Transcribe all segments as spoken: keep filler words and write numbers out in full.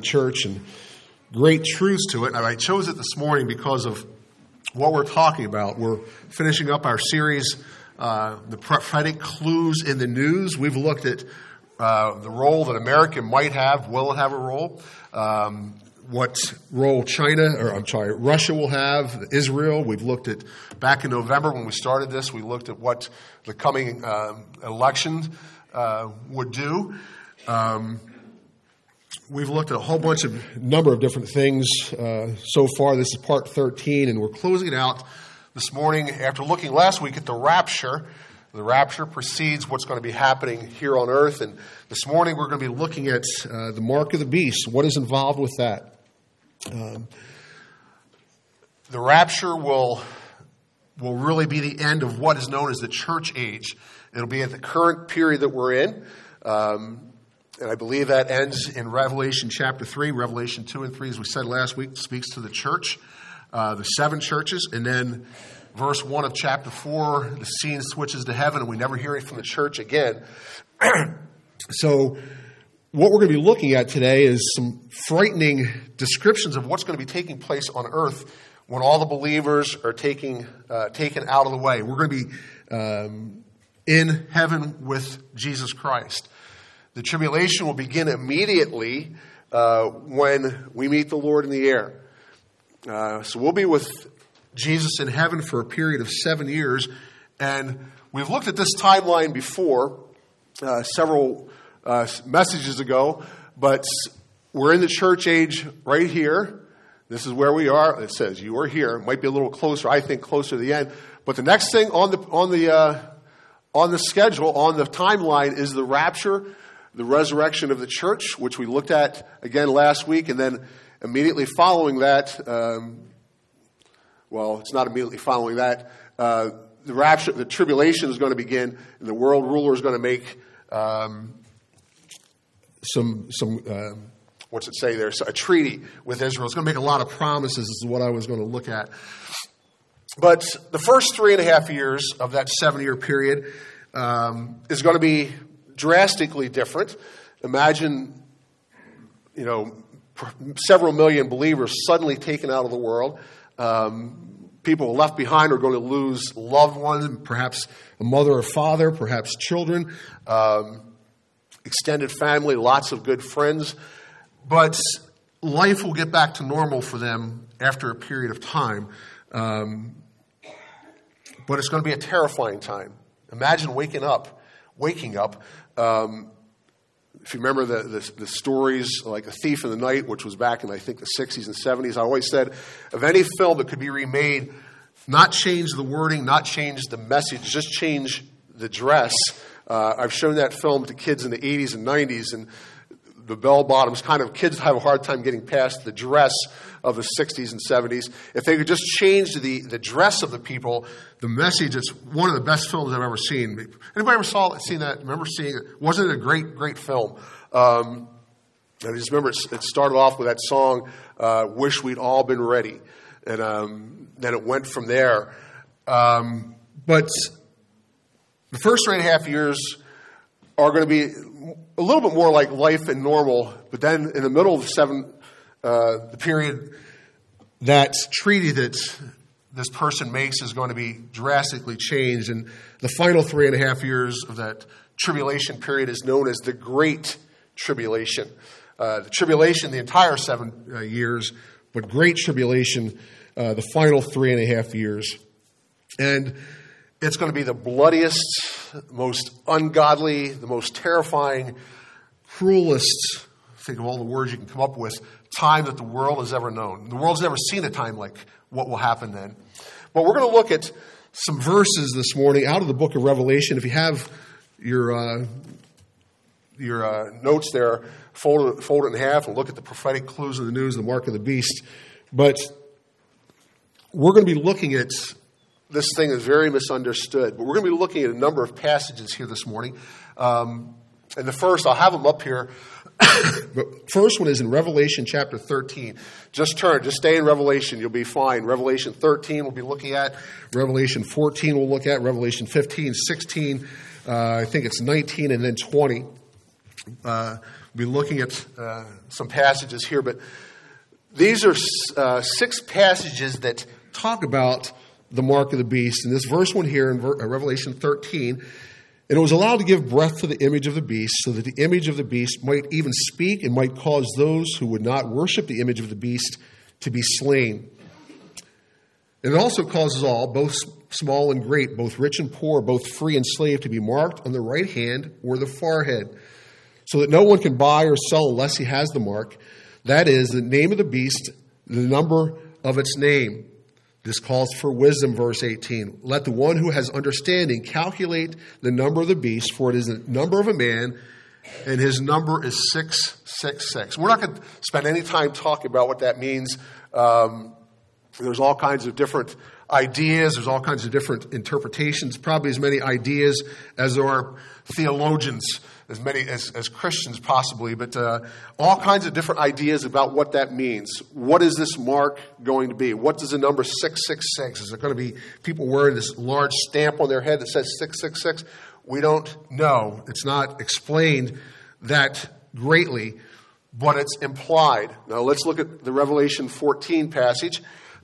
church and great truths to it. And I chose it this morning because of what we're talking about. We're finishing up our series, uh, The Prophetic Clues in the News. We've looked at uh, the role that America might have, will it have a role, um, what role China, or I'm sorry, Russia will have, Israel. We've looked at, back in November when we started this, we looked at what the coming uh, election uh, would do. Um, we've looked at a whole bunch of number of different things uh, so far. This is part thirteen, and we're closing it out this morning after looking last week at the rapture. The rapture precedes what's going to be happening here on earth, and this morning we're going to be looking at uh, the mark of the beast. What is involved with that? Um, the rapture will will really be the end of what is known as the church age. It'll be at the current period that we're in. Um, and I believe that ends in Revelation chapter three. Revelation two and three, as we said last week, speaks to the church, uh, the seven churches. And then verse one of chapter four, the scene switches to heaven, and we never hear it from the church again. So what we're going to be looking at today is some frightening descriptions of what's going to be taking place on earth when all the believers are taking uh, taken out of the way. We're going to be um, in heaven with Jesus Christ. The tribulation will begin immediately uh, when we meet the Lord in the air. Uh, so we'll be with Jesus in heaven for a period of seven years. And we've looked at this timeline before, uh, several Uh, messages ago, but we're in the church age right here. This is where we are. It says you are here. It might be a little closer, I think, closer to the end. But the next thing on the on the uh, on the schedule, on the timeline, is the rapture, the resurrection of the church, which we looked at again last week, and then immediately following that, um, well, it's not immediately following that. Uh, the rapture, the tribulation is going to begin, and the world ruler is going to make Um, Some, some uh, what's it say there? A treaty with Israel. It's going to make a lot of promises, is what I was going to look at. But the first three and a half years of that seven-year period um, is going to be drastically different. Imagine, you know, several million believers suddenly taken out of the world. Um, people left behind are going to lose loved ones, perhaps a mother or father, perhaps children. Um, Extended family, lots of good friends. But life will get back to normal for them after a period of time. Um, but it's going to be a terrifying time. Imagine waking up, waking up. Um, if you remember the, the, the stories like A Thief in the Night, which was back in, I think, the sixties and seventies, I always said, of any film that could be remade, not change the wording, not change the message, just change the dress. Uh, I've shown that film to kids in the eighties and nineties, and the bell-bottoms kind of, kids have a hard time getting past the dress of the sixties and seventies. If they could just change the, the dress of the people, the message, it's one of the best films I've ever seen. Anybody ever saw it, seen that? Remember seeing it? Wasn't it a great, great film? Um, I just remember it, it started off with that song, uh, Wish We'd All Been Ready. And um, then it went from there. Um, but the first three and a half years are going to be a little bit more like life and normal, but then in the middle of the seven, uh, the period, that treaty that this person makes is going to be drastically changed, and the final three and a half years of that tribulation period is known as the Great Tribulation. Uh, the tribulation, the entire seven uh, years, but Great Tribulation, uh, the final three and a half years, and it's going to be the bloodiest, most ungodly, the most terrifying, cruelest, think of all the words you can come up with, time that the world has ever known. The world's never seen a time like what will happen then. But we're going to look at some verses this morning out of the book of Revelation. If you have your uh, your uh, notes there, fold it, fold it in half and look at the prophetic clues of the news, the mark of the beast. But we're going to be looking at, this thing is very misunderstood, but we're going to be looking at a number of passages here this morning. Um, and the first, I'll have them up here. But first one is in Revelation chapter thirteen. Just turn, just stay in Revelation, you'll be fine. Revelation thirteen we'll be looking at. Revelation fourteen we'll look at. Revelation fifteen, sixteen, uh, I think it's nineteen, and then twenty. Uh, be looking at uh, some passages here, but these are uh, six passages that talk about the mark of the beast. And this verse one here in Revelation thirteen, and it was allowed to give breath to the image of the beast, so that the image of the beast might even speak and might cause those who would not worship the image of the beast to be slain. And it also causes all, both small and great, both rich and poor, both free and slave, to be marked on the right hand or the forehead, so that no one can buy or sell unless he has the mark, that is, the name of the beast, the number of its name. This calls for wisdom, verse eighteen. Let the one who has understanding calculate the number of the beast, for it is the number of a man, and his number is six six six. We're not going to spend any time talking about what that means. Um, there's all kinds of different ideas. There's all kinds of different interpretations, probably as many ideas as there are theologians, as many as, as Christians possibly, but uh, all kinds of different ideas about what that means. What is this mark going to be? What does the number six six six? Is it going to be people wearing this large stamp on their head that says six six six? We don't know. It's not explained that greatly, but it's implied. Now let's look at the Revelation fourteen passage.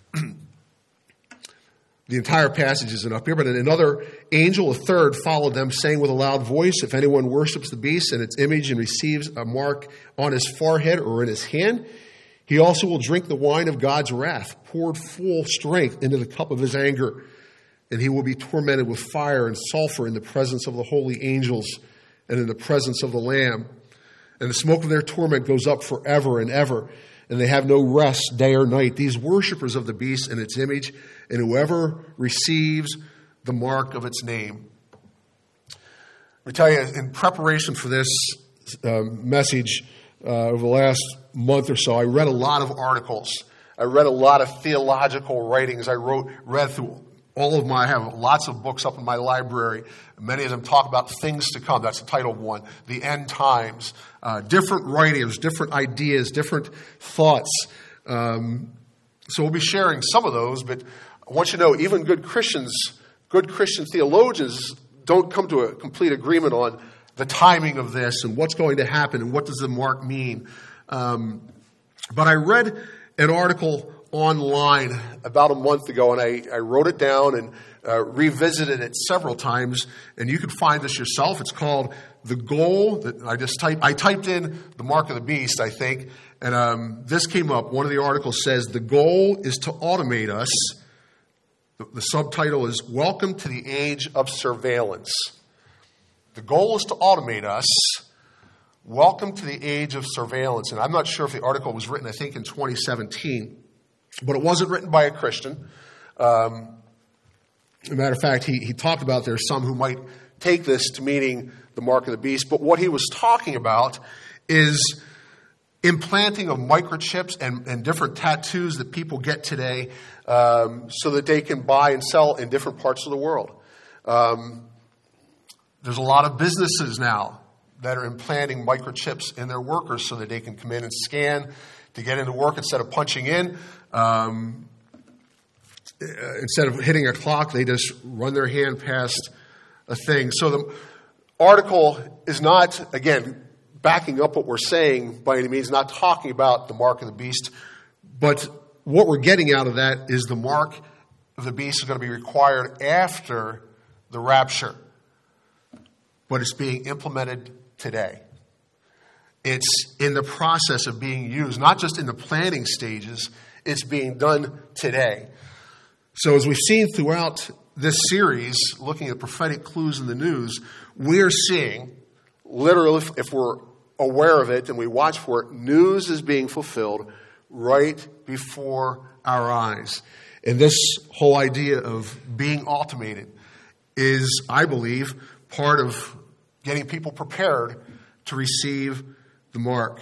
The entire passage isn't up here, but another angel, a third, followed them, saying with a loud voice, if anyone worships the beast and its image and receives a mark on his forehead or in his hand, he also will drink the wine of God's wrath, poured full strength into the cup of his anger. And he will be tormented with fire and sulfur in the presence of the holy angels and in the presence of the Lamb. And the smoke of their torment goes up forever and ever, and they have no rest day or night. These worshipers of the beast and its image, and whoever receives the mark of its name. Let me tell you, in preparation for this uh, message uh, over the last month or so, I read a lot of articles. I read a lot of theological writings. I wrote, read through all of my, I have lots of books up in my library. Many of them talk about things to come. That's the title of one. The end times. Uh, different writings, different ideas, different thoughts. Um, so we'll be sharing some of those, but I want you to know, even good Christians, good Christian theologians don't come to a complete agreement on the timing of this and what's going to happen and what does the mark mean. Um, but I read an article online about a month ago, and I, I wrote it down and uh, revisited it several times, and you can find this yourself. It's called The Goal. That I just typed, I typed in the mark of the beast, I think, and um, this came up. One of the articles says, the goal is to automate us. The, the subtitle is, Welcome to the Age of Surveillance. The goal is to automate us. Welcome to the age of surveillance. And I'm not sure if the article was written, I think, in twenty seventeen. But it wasn't written by a Christian. Um, as a matter of fact, he, he talked about there's some who might take this to meaning the mark of the beast. But what he was talking about is implanting of microchips and, and different tattoos that people get today um, so that they can buy and sell in different parts of the world. Um, there's a lot of businesses now that are implanting microchips in their workers so that they can come in and scan to get into work instead of punching in. Um, instead of hitting a clock, they just run their hand past a thing. So the article is not, again, backing up what we're saying by any means, not talking about the mark of the beast. But what we're getting out of that is the mark of the beast is going to be required after the rapture. But it's being implemented today. It's in the process of being used, not just in the planning stages, it's being done today. So as we've seen throughout this series, looking at prophetic clues in the news, we're seeing, literally, if, if we're aware of it and we watch for it, news is being fulfilled right before our eyes. And this whole idea of being automated is, I believe, part of getting people prepared to receive the mark.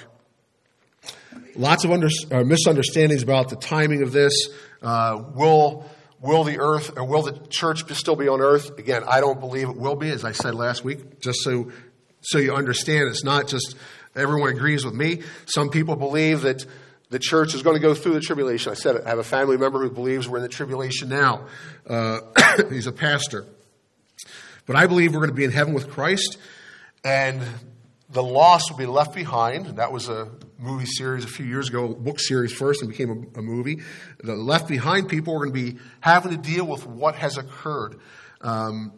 Lots of under, uh, misunderstandings about the timing of this. Uh, will will the earth or will the church still be on earth? Again, I don't believe it will be, as I said last week. Just so so you understand, it's not just everyone agrees with me. Some people believe that the church is going to go through the tribulation. I said I have a family member who believes we're in the tribulation now. Uh, he's a pastor. But I believe we're going to be in heaven with Christ, and the lost will be left behind. And that was a movie series a few years ago, a book series first, and became a, a movie. The left behind people are going to be having to deal with what has occurred. Um,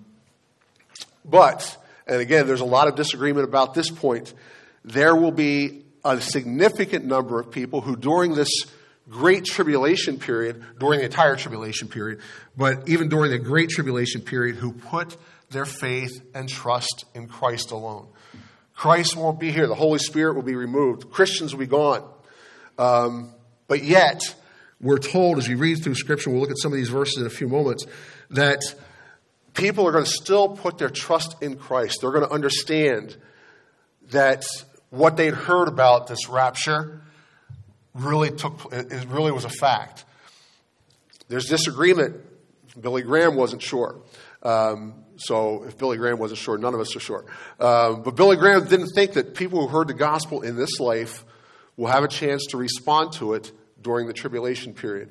but, and again, there's a lot of disagreement about this point. There will be a significant number of people who during this great tribulation period, during the entire tribulation period, but even during the great tribulation period, who put their faith and trust in Christ alone. Christ won't be here. The Holy Spirit will be removed. Christians will be gone. Um, but yet, we're told as we read through Scripture, we'll look at some of these verses in a few moments, that people are going to still put their trust in Christ. They're going to understand that what they'd heard about this rapture really took, it really was a fact. There's disagreement. Billy Graham wasn't sure. Um, so if Billy Graham wasn't sure, none of us are sure. Um, but Billy Graham didn't think that people who heard the gospel in this life will have a chance to respond to it during the tribulation period.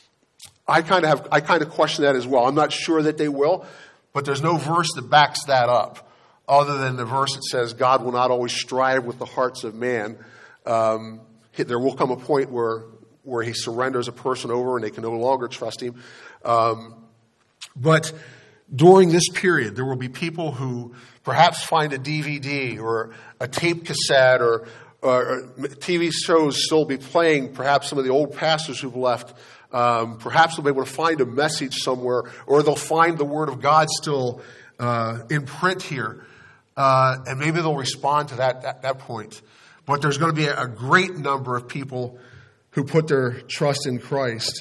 I kind of have, I kind of question that as well. I'm not sure that they will, but there's no verse that backs that up, other than the verse that says God will not always strive with the hearts of man. Um, there will come a point where where he surrenders a person over and they can no longer trust him. Um, but during this period, there will be people who perhaps find a D V D or a tape cassette or, or T V shows still be playing, perhaps some of the old pastors who've left. Um, perhaps they'll be able to find a message somewhere, or they'll find the Word of God still uh, in print here. Uh, and maybe they'll respond to that at that point. But there's going to be a great number of people who put their trust in Christ.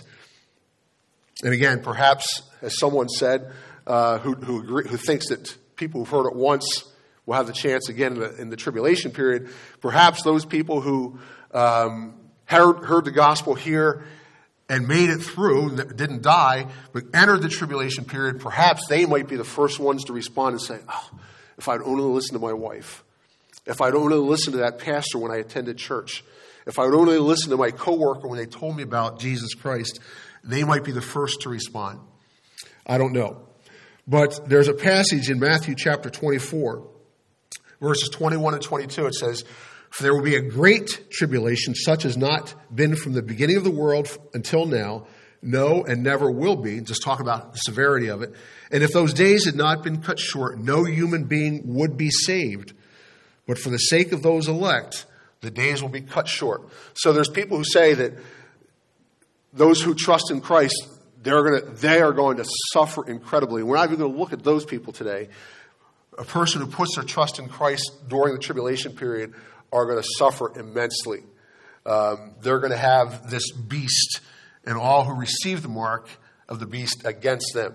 And again, perhaps, as someone said, uh, who who, agree, who thinks that people who've heard it once will have the chance again in the, in the tribulation period, perhaps those people who um, heard, heard the gospel here and made it through, didn't die, but entered the tribulation period, perhaps they might be the first ones to respond and say, oh, if I'd only listened to my wife, if I'd only listened to that pastor when I attended church, if I'd only listened to my coworker when they told me about Jesus Christ, they might be the first to respond. I don't know. But there's a passage in Matthew chapter twenty-four, verses twenty-one and twenty-two. It says, for there will be a great tribulation, such as not been from the beginning of the world until now, no, and never will be. Just talk about the severity of it. And if those days had not been cut short, no human being would be saved. But for the sake of those elect, the days will be cut short. So there's people who say that those who trust in Christ, they're going to, they are going to suffer incredibly. We're not even going to look at those people today. A person who puts their trust in Christ during the tribulation period are going to suffer immensely. Um, they're going to have this beast and all who receive the mark of the beast against them.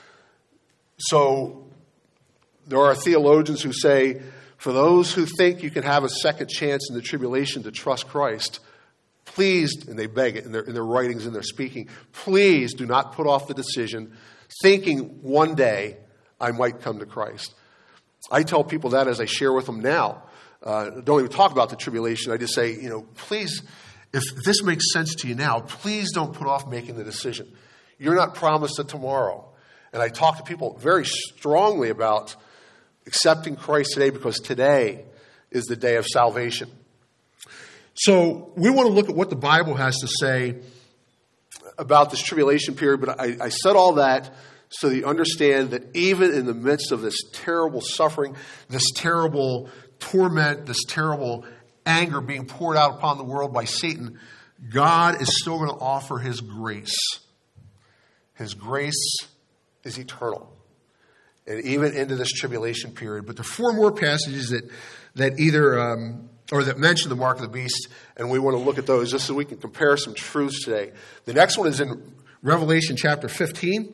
So there are theologians who say, for those who think you can have a second chance in the tribulation to trust Christ, please, and they beg it in their, in their writings and their speaking, please do not put off the decision thinking one day I might come to Christ. I tell people that as I share with them now. Uh, don't even talk about the tribulation. I just say, you know, please, if this makes sense to you now, please don't put off making the decision. You're not promised a tomorrow. And I talk to people very strongly about accepting Christ today, because today is the day of salvation. So we want to look at what the Bible has to say about this tribulation period. But I, I said all that so that you understand that even in the midst of this terrible suffering, this terrible torment, this terrible anger being poured out upon the world by Satan, God is still going to offer His grace. His grace is eternal. And even into this tribulation period. But there are four more passages that, that either, um, or that mention the mark of the beast, and we want to look at those just so we can compare some truths today. The next one is in Revelation chapter fifteen,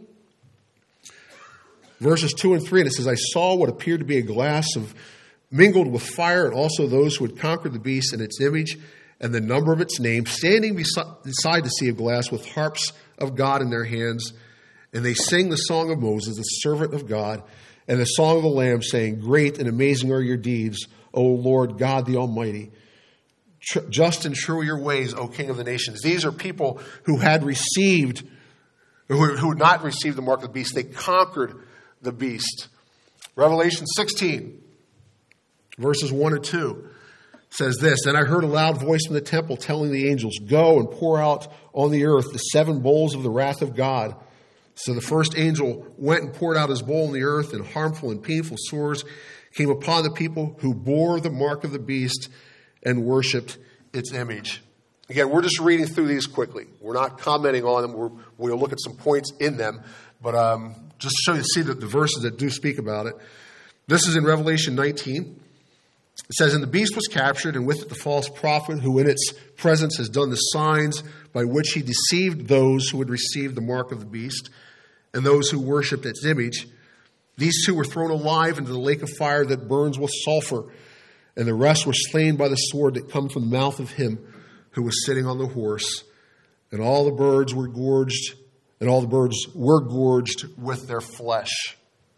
verses two and three, and it says, I saw what appeared to be a glass of mingled with fire, and also those who had conquered the beast and its image and the number of its name, standing beside the sea of glass with harps of God in their hands. And they sing the song of Moses, the servant of God, and the song of the Lamb, saying, great and amazing are your deeds, O Lord God the Almighty. Tr- just and true are your ways, O King of the nations. These are people who had received, who, who had not received the mark of the beast. They conquered the beast. Revelation sixteen. Verses one and two says this, "Then I heard a loud voice from the temple telling the angels, 'Go and pour out on the earth the seven bowls of the wrath of God.' So the first angel went and poured out his bowl on the earth, and harmful and painful sores came upon the people who bore the mark of the beast and worshipped its image." Again, we're just reading through these quickly. We're not commenting on them. We're, we'll look at some points in them. But um, just to show you, see the, the verses that do speak about it. This is in Revelation nineteen. It says, "And the beast was captured, and with it the false prophet, who in its presence has done the signs by which he deceived those who would receive the mark of the beast and those who worshipped its image. These two were thrown alive into the lake of fire that burns with sulfur, and the rest were slain by the sword that comes from the mouth of him who was sitting on the horse. And all the birds were gorged, and all the birds were gorged with their flesh."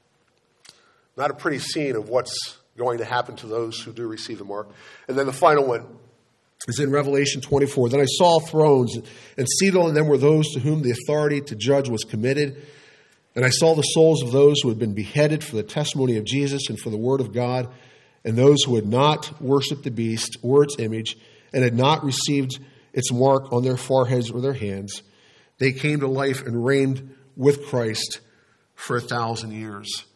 Not a pretty scene of what's going to happen to those who do receive the mark. And then the final one is in Revelation twenty-four. "Then I saw thrones, and seated on them were those to whom the authority to judge was committed. And I saw the souls of those who had been beheaded for the testimony of Jesus and for the word of God, and those who had not worshipped the beast or its image, and had not received its mark on their foreheads or their hands. They came to life and reigned with Christ for a thousand years."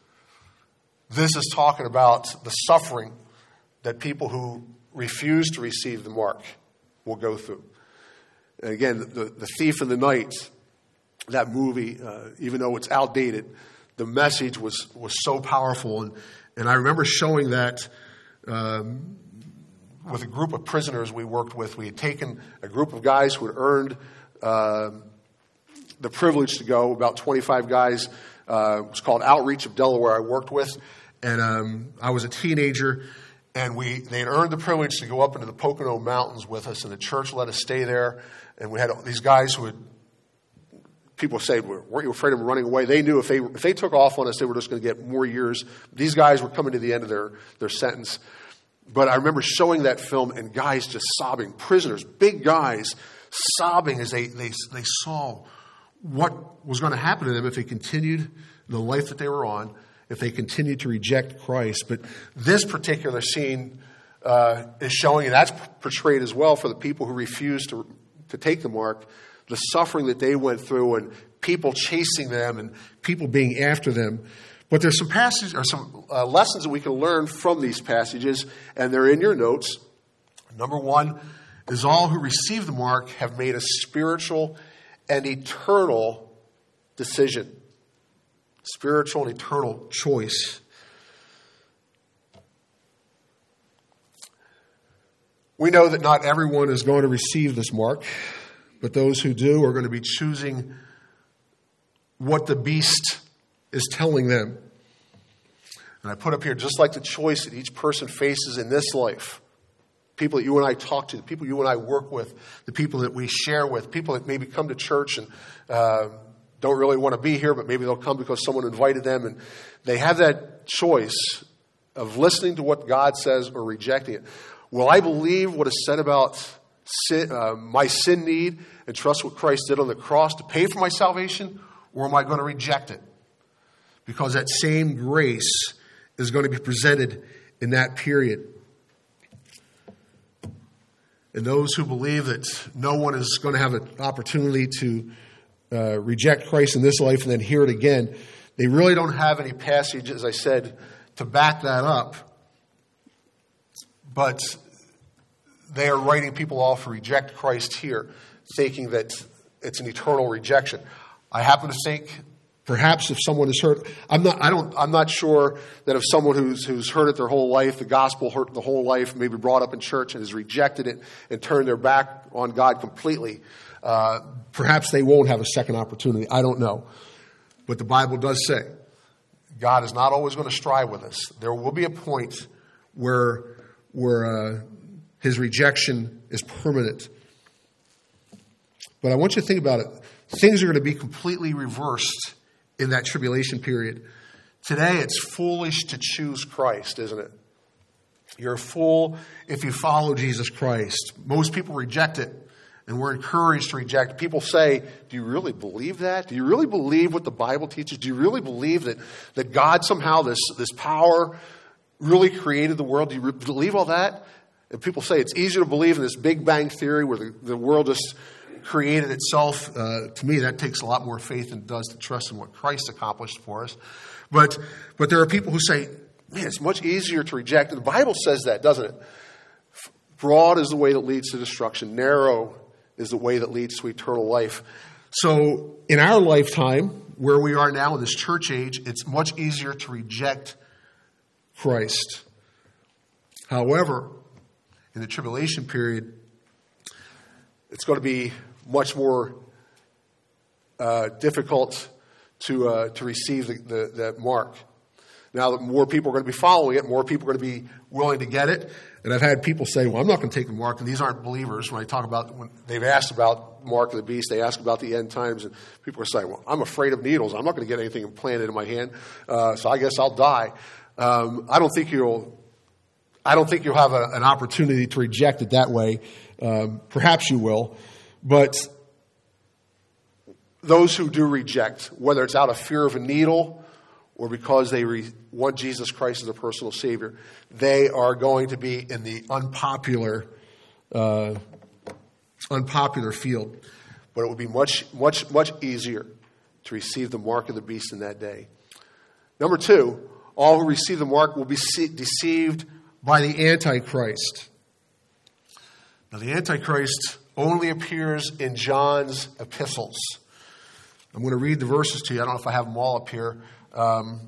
This is talking about the suffering that people who refuse to receive the mark will go through. And again, the, the Thief in the Night, that movie, uh, even though it's outdated, the message was, was so powerful. And, and I remember showing that um, with a group of prisoners we worked with. We had taken a group of guys who had earned uh, the privilege to go, about twenty-five guys. Uh, it was called Outreach of Delaware I worked with. And um, I was a teenager, and we they had earned the privilege to go up into the Pocono Mountains with us, and the church let us stay there. And we had these guys who had, people say, weren't you afraid of them running away? They knew if they if they took off on us, they were just going to get more years. These guys were coming to the end of their, their sentence. But I remember showing that film and guys just sobbing, prisoners, big guys, sobbing as they, they, they saw what was going to happen to them if they continued the life that they were on, if they continued to reject Christ. But this particular scene uh, is showing, and that's portrayed as well for the people who refused to, to take the mark, the suffering that they went through and people chasing them and people being after them. But there's some passages or some uh, lessons that we can learn from these passages, and they're in your notes. Number one is all who receive the mark have made a spiritual and eternal decision. Spiritual and eternal choice. We know that not everyone is going to receive this mark, but those who do are going to be choosing what the beast is telling them. And I put up here, just like the choice that each person faces in this life, people that you and I talk to, the people you and I work with, the people that we share with, people that maybe come to church and uh, don't really want to be here, but maybe they'll come because someone invited them, and they have that choice of listening to what God says or rejecting it. Will I believe what is said about sin, uh, my sin need and trust what Christ did on the cross to pay for my salvation, or am I going to reject it? Because that same grace is going to be presented in that period. And those who believe that no one is going to have an opportunity to uh, reject Christ in this life and then hear it again, they really don't have any passage, as I said, to back that up. But they are writing people off who reject Christ here, thinking that it's an eternal rejection. I happen to think perhaps if someone has heard, I'm not, I don't, I'm not sure that if someone who's who's heard it their whole life, the gospel heard the whole life, maybe brought up in church and has rejected it and turned their back on God completely, uh, perhaps they won't have a second opportunity. I don't know, but the Bible does say God is not always going to strive with us. There will be a point where where uh, His rejection is permanent. But I want you to think about it. Things are going to be completely reversed in that tribulation period. Today, it's foolish to choose Christ, isn't it? You're a fool if you follow Jesus Christ. Most people reject it, and we're encouraged to reject it. People say, do you really believe that? Do you really believe what the Bible teaches? Do you really believe that, that God somehow, this, this power really created the world? Do you believe all that? And people say it's easier to believe in this Big Bang theory where the, the world just created itself. Uh, to me, that takes a lot more faith than it does to trust in what Christ accomplished for us. But but there are people who say, man, it's much easier to reject. And the Bible says that, doesn't it? Broad is the way that leads to destruction. Narrow is the way that leads to eternal life. So in our lifetime, where we are now in this church age, it's much easier to reject Christ. However, in the tribulation period, it's going to be much more uh, difficult to uh, to receive the, the, that mark. Now that more people are going to be following it, more people are going to be willing to get it. And I've had people say, well, I'm not going to take the mark. And these aren't believers. When I talk about, when they've asked about mark of the beast, they ask about the end times. And people are saying, well, I'm afraid of needles. I'm not going to get anything implanted in my hand. Uh, so I guess I'll die. Um, I don't think you'll, I don't think you'll have a, an opportunity to reject it that way. Um, perhaps you will. But those who do reject, whether it's out of fear of a needle or because they re- want Jesus Christ as a personal Savior, they are going to be in the unpopular, uh, unpopular field. But it would be much, much, much easier to receive the mark of the beast in that day. Number two, all who receive the mark will be deceived by the Antichrist. Now, the Antichrist only appears in John's epistles. I'm going to read the verses to you. I don't know if I have them all up here. Um,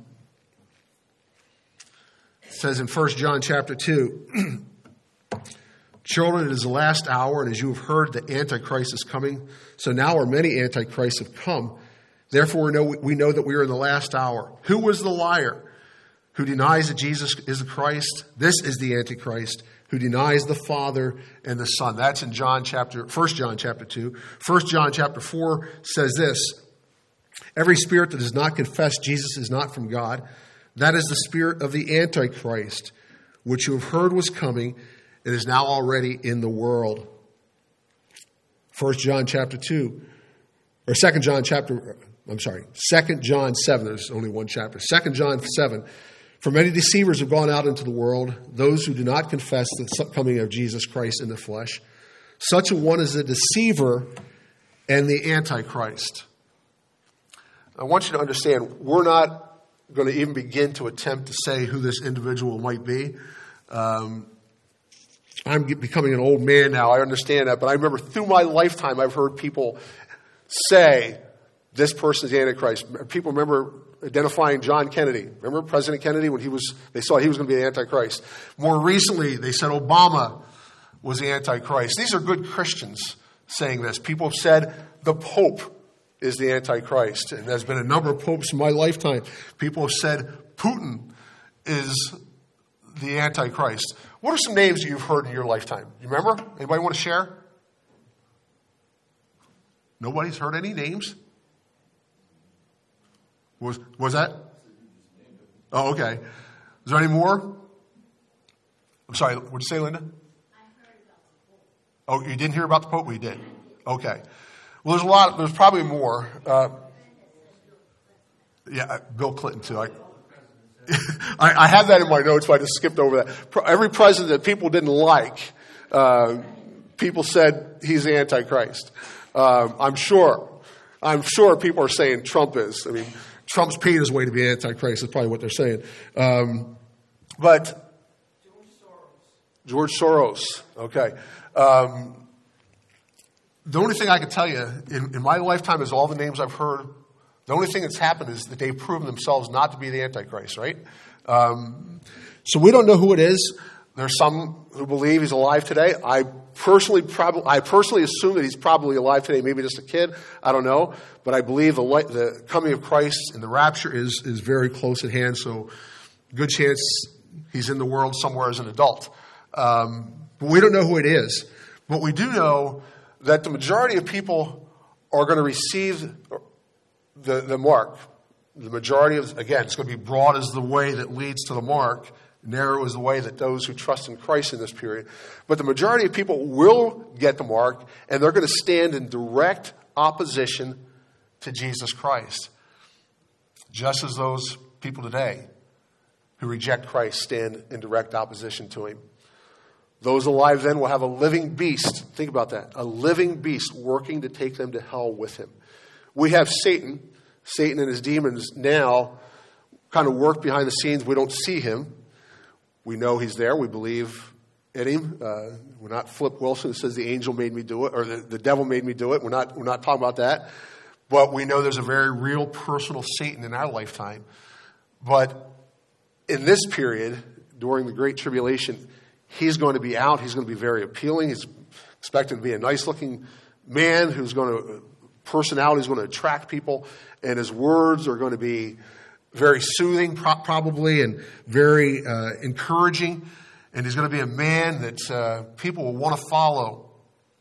it says in First John chapter two, children, it is the last hour, and as you have heard, the Antichrist is coming. So now are many Antichrists have come. Therefore, we know, we know that we are in the last hour. Who was the liar who denies that Jesus is the Christ? This is the Antichrist, who denies the Father and the Son. That's in John chapter, First John chapter two. First John chapter four says this: every spirit that does not confess Jesus is not from God. That is the spirit of the Antichrist, which you have heard was coming and is now already in the world. First John chapter two, or Second John chapter, I'm sorry, Second John seven. There's only one chapter. Second John seven. For many deceivers have gone out into the world, those who do not confess the coming of Jesus Christ in the flesh. Such a one is a deceiver and the Antichrist. I want you to understand, we're not going to even begin to attempt to say who this individual might be. Um, I'm becoming an old man now, I understand that, but I remember through my lifetime I've heard people say, this person is the Antichrist. People remember identifying John Kennedy. Remember President Kennedy when he was, they saw he was going to be the Antichrist. More recently, they said Obama was the Antichrist. These are good Christians saying this. People have said the Pope is the Antichrist. And there's been a number of popes in my lifetime. People have said Putin is the Antichrist. What are some names you've heard in your lifetime? You remember? Anybody want to share? Nobody's heard any names? Was was that? Oh, okay. Is there any more? I'm sorry, what did you say, Linda? I heard about the Pope. Oh, you didn't hear about the Pope? We did. Okay. Well, there's a lot, there's probably more. Uh, yeah, Bill Clinton, too. I, I, I have that in my notes, but I just skipped over that. Every president that people didn't like, uh, people said he's the Antichrist. Uh, I'm sure. I'm sure people are saying Trump is. I mean, Trump's paid his way to be Antichrist. That's probably what they're saying. Um, but George Soros. George Soros. Okay. Um, the only thing I can tell you in, in my lifetime is all the names I've heard. The only thing that's happened is that they've proven themselves not to be the Antichrist, right? Um, so we don't know who it is. There's some who believe he's alive today. I personally probably, I personally assume that he's probably alive today, maybe just a kid. I don't know. But I believe the, light, the coming of Christ and the rapture is, is very close at hand. So good chance he's in the world somewhere as an adult. Um, but we don't know who it is. But we do know that the majority of people are going to receive the, the mark. The majority of, again, it's going to be broad as the way that leads to the mark. Narrow is the way that those who trust in Christ in this period. But the majority of people will get the mark, and they're going to stand in direct opposition to Jesus Christ. Just as those people today who reject Christ stand in direct opposition to him. Those alive then will have a living beast. Think about that. A living beast working to take them to hell with him. We have Satan. Satan and his demons now kind of work behind the scenes. We don't see him. We know he's there. We believe in him. Uh, we're not Flip Wilson who says the angel made me do it, or the, the devil made me do it. We're not, we're not talking about that. But we know there's a very real personal Satan in our lifetime. But in this period, during the Great Tribulation, he's going to be out. He's going to be very appealing. He's expected to be a nice-looking man who's going to, personality is going to attract people, and his words are going to be very soothing, pro- probably, and very uh, encouraging. And he's going to be a man that uh, people will want to follow.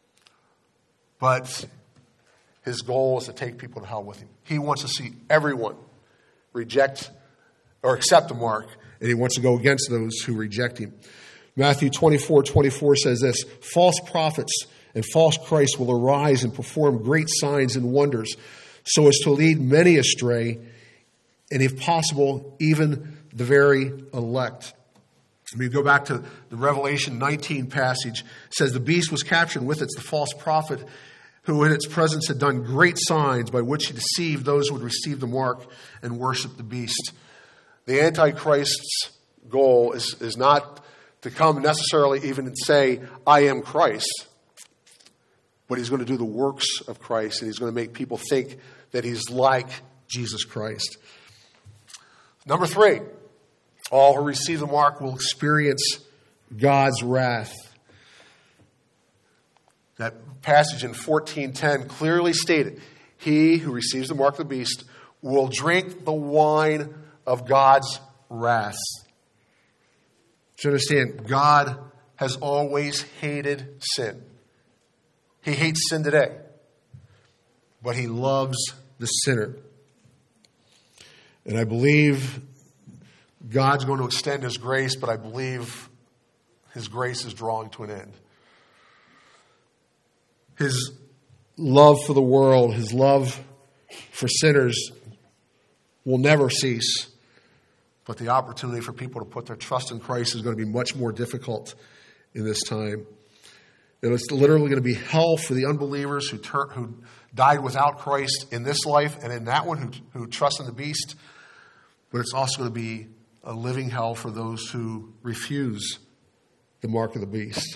But his goal is to take people to hell with him. He wants to see everyone reject or accept the mark, and he wants to go against those who reject him. Matthew twenty-four twenty-four says this, false prophets and false Christs will arise and perform great signs and wonders so as to lead many astray, and if possible, even the very elect. When you go back to the Revelation nineteen passage, it says the beast was captured, with it the false prophet, who in its presence had done great signs by which he deceived those who would receive the mark and worship the beast. The Antichrist's goal is, is not to come necessarily even and say, I am Christ, but he's going to do the works of Christ, and he's going to make people think that he's like Jesus Christ. Number three, all who receive the mark will experience God's wrath. That passage in fourteen ten clearly stated, he who receives the mark of the beast will drink the wine of God's wrath. To understand, God has always hated sin. He hates sin today, but he loves the sinner. And I believe God's going to extend his grace, but I believe his grace is drawing to an end. His love for the world, his love for sinners will never cease. But the opportunity for people to put their trust in Christ is going to be much more difficult in this time. And it's literally going to be hell for the unbelievers who tur- who died without Christ in this life, and in that one who, who trust in the beast. But it's also going to be a living hell for those who refuse the mark of the beast.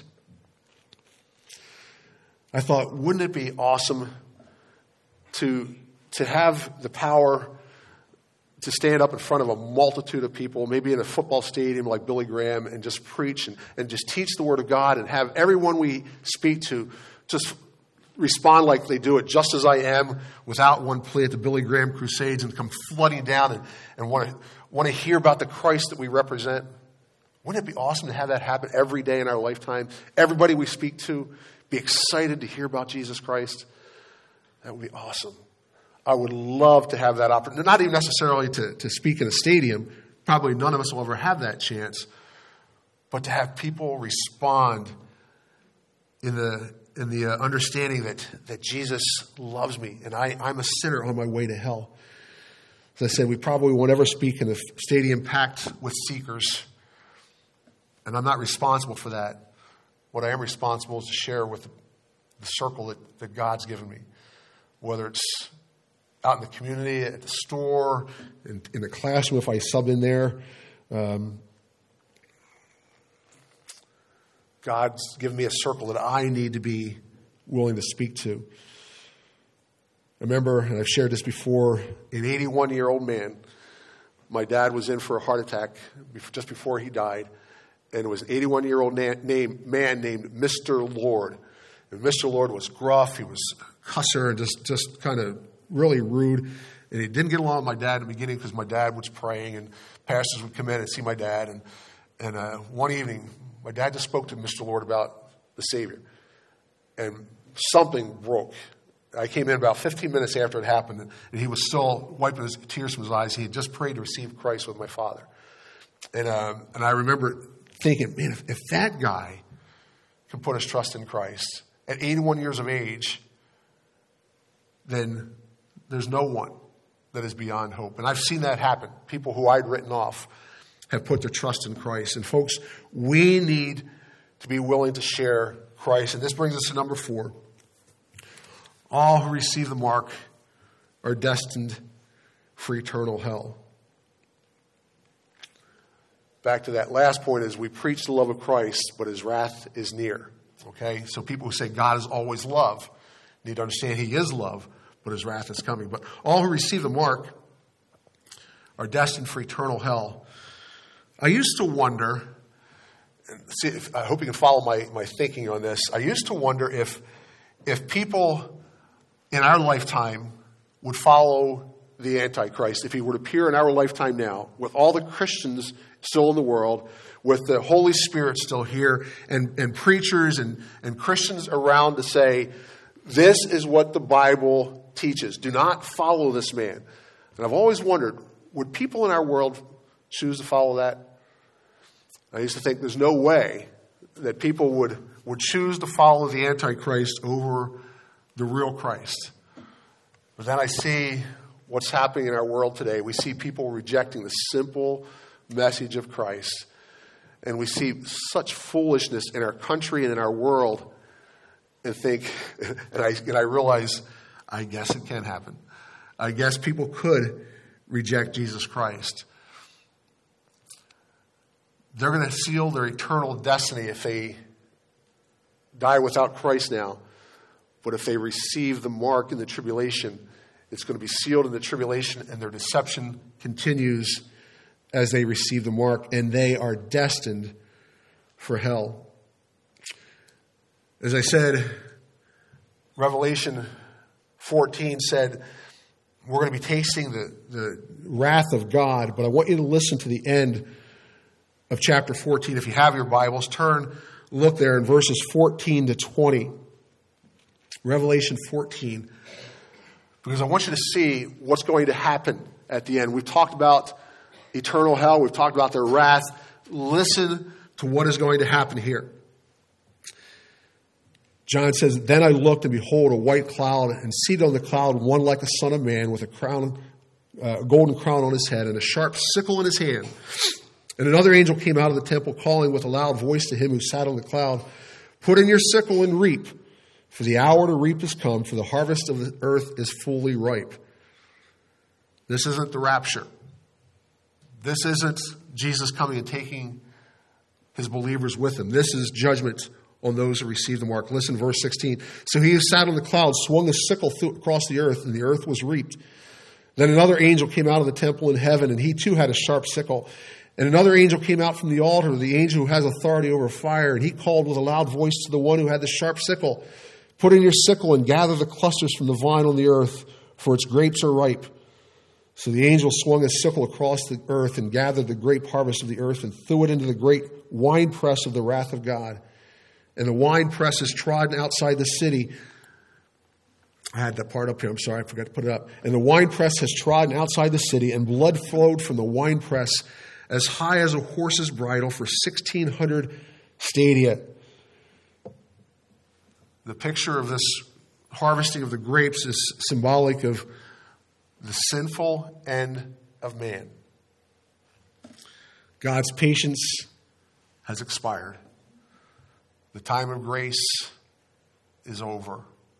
I thought, wouldn't it be awesome to, to have the power to stand up in front of a multitude of people, maybe in a football stadium like Billy Graham, and just preach and, and just teach the Word of God, and have everyone we speak to just respond like they do it, just as I am, without one plea at the Billy Graham Crusades, and come flooding down and, and want to want to hear about the Christ that we represent. Wouldn't it be awesome to have that happen every day in our lifetime? Everybody we speak to be excited to hear about Jesus Christ. That would be awesome. I would love to have that opportunity. Not even necessarily to, to speak in a stadium. Probably none of us will ever have that chance. But to have people respond in the in the uh, understanding that, that Jesus loves me and I, I'm a sinner on my way to hell. As I said, we probably won't ever speak in a stadium packed with seekers. And I'm not responsible for that. What I am responsible is to share with the, the circle that, that God's given me. Whether it's out in the community, at the store, in, in the classroom if I sub in there. Um, God's given me a circle that I need to be willing to speak to. I remember, and I've shared this before, an eighty-one-year-old man. My dad was in for a heart attack just before he died. And it was an eighty-one-year-old na- name, man named Mister Lord. And Mister Lord was gruff. He was a cusser and just, just kind of really rude. And he didn't get along with my dad in the beginning because my dad was praying and pastors would come in and see my dad. And, and uh, one evening, my dad just spoke to Mister Lord about the Savior. And something broke. I came in about fifteen minutes after it happened, and, and he was still wiping his tears from his eyes. He had just prayed to receive Christ with my father. And um, and I remember thinking, man, if, if that guy can put his trust in Christ at eighty-one years of age, then there's no one that is beyond hope. And I've seen that happen. People who I'd written off have put their trust in Christ. And folks, we need to be willing to share Christ. And this brings us to number four. All who receive the mark are destined for eternal hell. Back to that last point is we preach the love of Christ, but his wrath is near. Okay? So people who say God is always love need to understand he is love, but his wrath is coming. But all who receive the mark are destined for eternal hell. I used to wonder, see, if, I hope you can follow my, my thinking on this. I used to wonder if if people in our lifetime would follow the Antichrist, if he would appear in our lifetime now, with all the Christians still in the world, with the Holy Spirit still here, and, and preachers and, and Christians around to say, this is what the Bible teaches. Do not follow this man. And I've always wondered, would people in our world choose to follow that? I used to think there's no way that people would, would choose to follow the Antichrist over the real Christ. But then I see what's happening in our world today. We see people rejecting the simple message of Christ. And we see such foolishness in our country and in our world, and think, and I, and I realize, I guess it can happen. I guess people could reject Jesus Christ. They're going to seal their eternal destiny if they die without Christ now. But if they receive the mark in the tribulation, it's going to be sealed in the tribulation, and their deception continues as they receive the mark, and they are destined for hell. As I said, Revelation fourteen said, we're going to be tasting the, the wrath of God, but I want you to listen to the end of chapter fourteen. If you have your Bibles, turn, look there in verses fourteen to twenty. Revelation fourteen. Because I want you to see what's going to happen at the end. We've talked about eternal hell. We've talked about their wrath. Listen to what is going to happen here. John says, then I looked, and behold, a white cloud, and seated on the cloud one like a son of man, with a crown, uh, a golden crown on his head, and a sharp sickle in his hand. And another angel came out of the temple, calling with a loud voice to him who sat on the cloud, put in your sickle and reap, for the hour to reap is come, for the harvest of the earth is fully ripe. This isn't the rapture. This isn't Jesus coming and taking his believers with him. This is judgment on those who receive the mark. Listen, verse sixteen. So he who sat on the cloud swung his sickle across the earth, and the earth was reaped. Then another angel came out of the temple in heaven, and he too had a sharp sickle. And another angel came out from the altar, the angel who has authority over fire, and he called with a loud voice to the one who had the sharp sickle, put in your sickle and gather the clusters from the vine on the earth, for its grapes are ripe. So the angel swung his sickle across the earth and gathered the grape harvest of the earth and threw it into the great winepress of the wrath of God. And the winepress is trodden outside the city. I had that part up here. I'm sorry, I forgot to put it up. And the winepress has trodden outside the city, and blood flowed from the winepress as high as a horse's bridle for sixteen hundred stadia. The picture of this harvesting of the grapes is symbolic of the sinful end of man. God's patience has expired. The time of grace is over.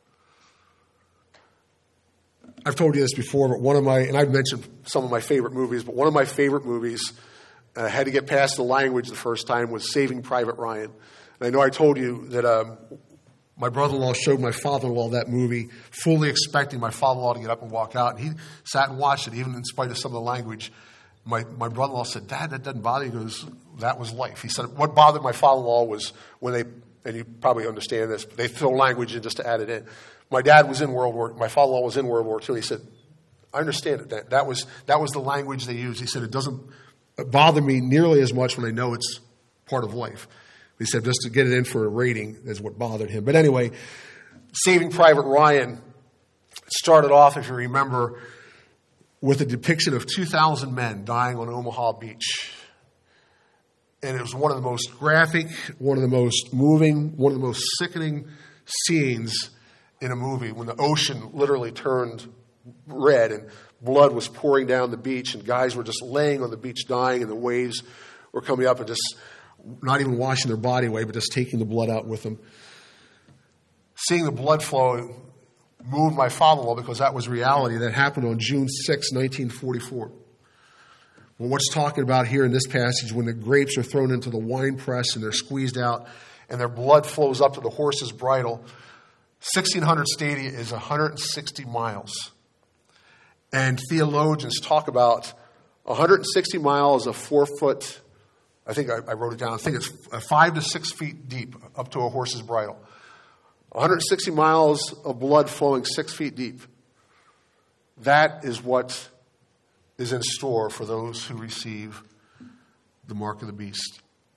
I've told you this before, but one of my, and I've mentioned some of my favorite movies, but one of my favorite movies, I uh, had to get past the language the first time, was Saving Private Ryan. And I know I told you that um, my brother-in-law showed my father-in-law that movie, fully expecting my father-in-law to get up and walk out. And he sat and watched it, even in spite of some of the language. My, my brother-in-law said, Dad, that doesn't bother you? He goes, that was life. He said, what bothered my father-in-law was when they, and you probably understand this, they throw language in just to add it in. My dad was in World War, my father-in-law was in World War Two. And he said, I understand it. That, that was that was the language they used. He said, it doesn't bother me nearly as much when I know it's part of life. He said, just to get it in for a rating is what bothered him. But anyway, Saving Private Ryan started off, if you remember, with a depiction of two thousand men dying on Omaha Beach. And it was one of the most graphic, one of the most moving, one of the most sickening scenes in a movie, when the ocean literally turned red, and blood was pouring down the beach, and guys were just laying on the beach dying, and the waves were coming up and just not even washing their body away, but just taking the blood out with them. Seeing the blood flow moved my father-in-law because that was reality. That happened on June sixth, nineteen forty-four. Well, what's talking about here in this passage, when the grapes are thrown into the wine press and they're squeezed out and their blood flows up to the horse's bridle, sixteen hundred stadia is one hundred sixty miles. And theologians talk about one hundred sixty miles of four foot, I think I, I wrote it down, I think it's five to six feet deep up to a horse's bridle. one hundred sixty miles of blood flowing six feet deep. That is what is in store for those who receive the mark of the beast.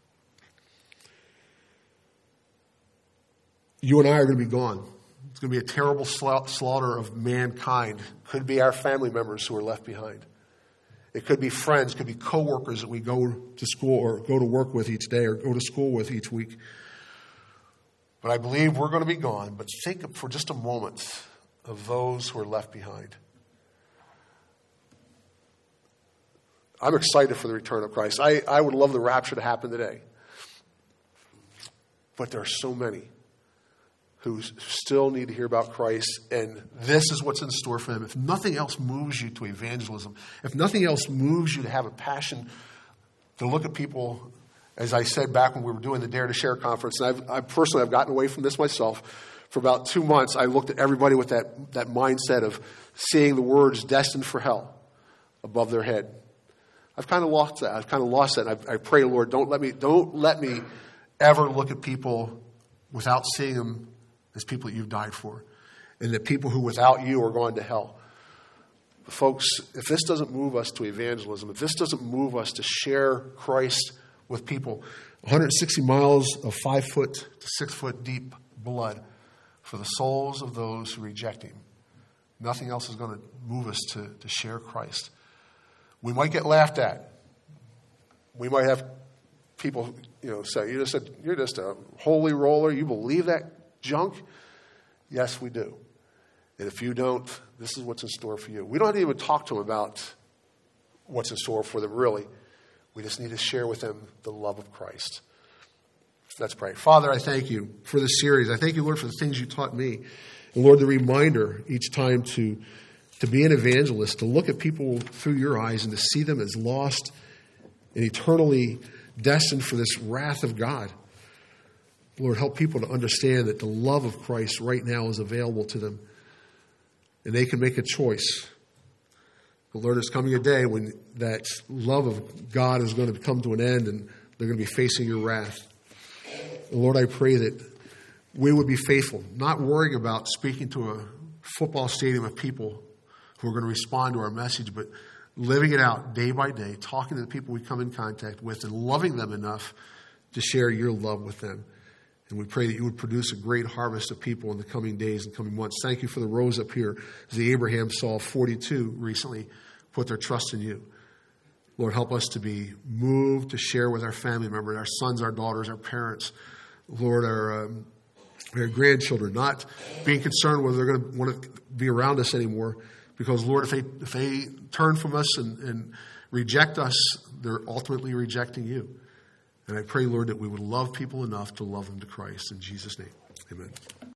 You and I are going to be gone. It's going to be a terrible slaughter of mankind. Could be our family members who are left behind. It could be friends, could be coworkers that we go to school or go to work with each day or go to school with each week. But I believe we're going to be gone. But think for just a moment of those who are left behind. I'm excited for the return of Christ. I, I would love the rapture to happen today. But there are so many who still need to hear about Christ, and this is what's in store for them. If nothing else moves you to evangelism, if nothing else moves you to have a passion to look at people, as I said back when we were doing the Dare to Share conference, and I've, I personally have gotten away from this myself. For about two months, I looked at everybody with that, that mindset of seeing the words destined for hell above their head. I've kind of lost that. I've kind of lost that. I, I pray, Lord, don't let me, don't let me ever look at people without seeing them as people that you've died for, and that people who without you are going to hell. But folks, if this doesn't move us to evangelism, if this doesn't move us to share Christ with people, one hundred sixty miles of five foot to six foot deep blood for the souls of those who reject him, nothing else is going to move us to, to share Christ. We might get laughed at. We might have people, you know, say, "You just said you're just a holy roller. You believe that junk?" Yes, we do. And if you don't, this is what's in store for you. We don't have to even talk to them about what's in store for them, really. We just need to share with them the love of Christ. Let's pray. Father, I thank you for this series. I thank you, Lord, for the things you taught me. And Lord, the reminder each time to To be an evangelist, to look at people through your eyes and to see them as lost and eternally destined for this wrath of God. Lord, help people to understand that the love of Christ right now is available to them. And they can make a choice. But Lord, there's coming a day when that love of God is going to come to an end and they're going to be facing your wrath. And Lord, I pray that we would be faithful, not worrying about speaking to a football stadium of people who are going to respond to our message, but living it out day by day, talking to the people we come in contact with and loving them enough to share your love with them. And we pray that you would produce a great harvest of people in the coming days and coming months. Thank you for the rows up here. As the Abraham saw forty-two recently put their trust in you. Lord, help us to be moved to share with our family members, our sons, our daughters, our parents, Lord, our, um, our grandchildren, not being concerned whether they're going to want to be around us anymore. Because, Lord, if they if they turn from us and, and reject us, they're ultimately rejecting you. And I pray, Lord, that we would love people enough to love them to Christ. In Jesus' name, amen.